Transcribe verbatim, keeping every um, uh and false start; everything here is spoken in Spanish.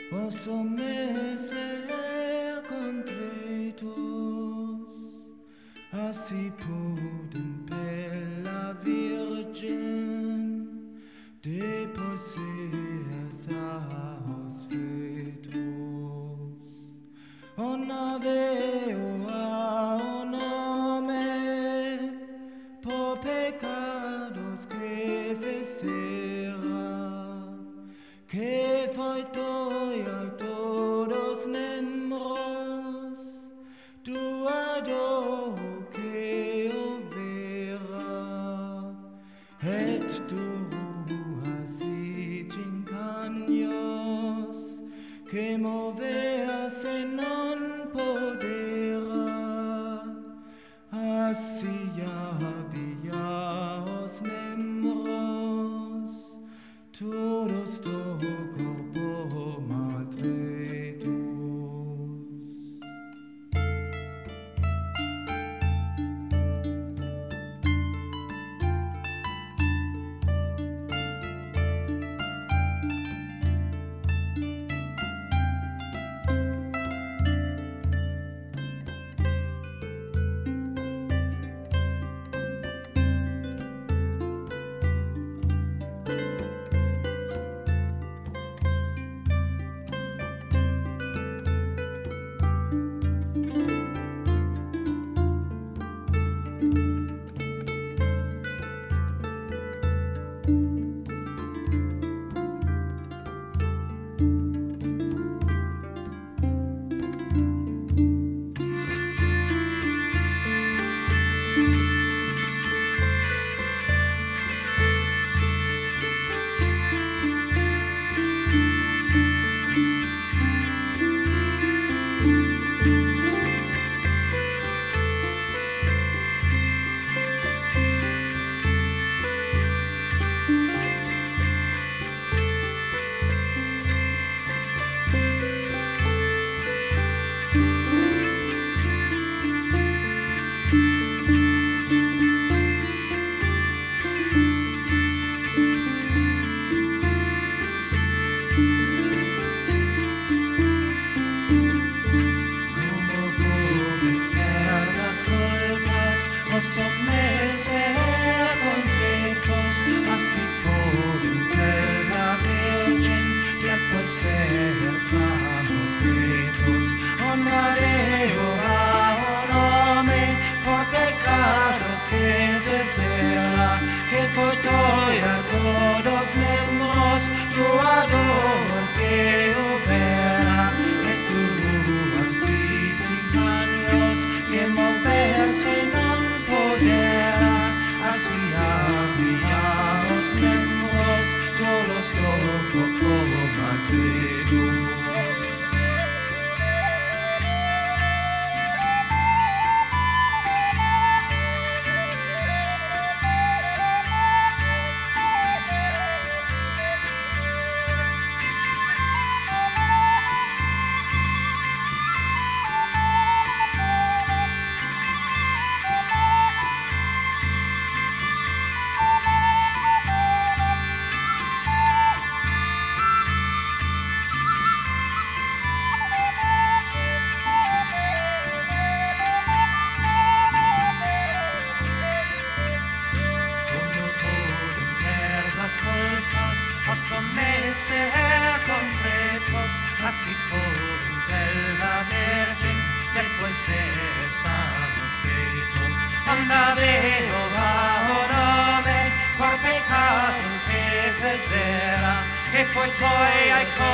os omeser contritos, así poden per la Virgen de poseas aos fetos. On aveo a un homem por pecados que fecera, que foi toi a todos membros, doador que overa, et tu así cincaños, que moveas e non podera, así había os membros, todos do corpo matretos. Que foi toi a todos membros, doador que houvera, e tu assistes anos que mover-se não podera, assim havia os membros, todos do corpo matretos. Os omeser contritos, así poden per la Virgen después cesados feitos. Onda veo ahora por pecados que fecera, que foi toi ai